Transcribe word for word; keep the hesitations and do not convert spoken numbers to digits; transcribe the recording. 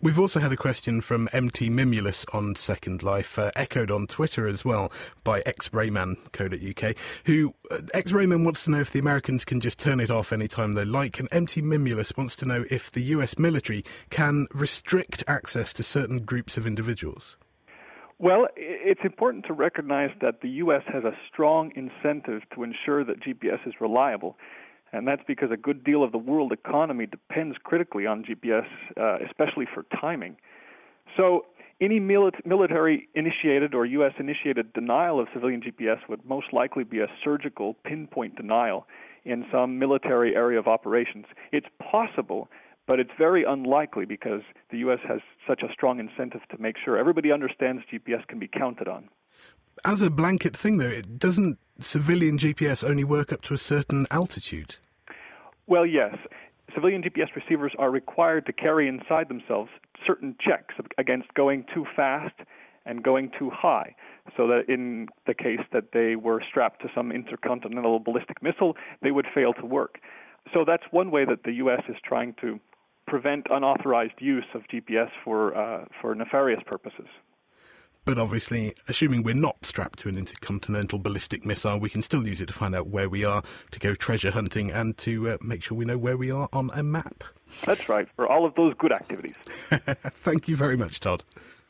We've also had a question from M T Mimulus on Second Life, uh, echoed on Twitter as well by xrayman dot co dot uk, who, uh, xrayman wants to know if the Americans can just turn it off anytime they like, and M T Mimulus wants to know if the U S military can restrict access to certain groups of individuals. Well, it's important to recognize that the U S has a strong incentive to ensure that G P S is reliable. And that's because a good deal of the world economy depends critically on G P S, uh, especially for timing. So any mili- military-initiated or U S-initiated denial of civilian G P S would most likely be a surgical pinpoint denial in some military area of operations. It's possible, but it's very unlikely because the U S has such a strong incentive to make sure everybody understands G P S can be counted on. As a blanket thing, though, it doesn't civilian G P S only work up to a certain altitude? Well, yes. Civilian G P S receivers are required to carry inside themselves certain checks against going too fast and going too high, so that in the case that they were strapped to some intercontinental ballistic missile, they would fail to work. So that's one way that the U S is trying to prevent unauthorized use of G P S for uh, for nefarious purposes. But obviously, assuming we're not strapped to an intercontinental ballistic missile, we can still use it to find out where we are, to go treasure hunting, and to uh, make sure we know where we are on a map. That's right, for all of those good activities. Thank you very much, Todd.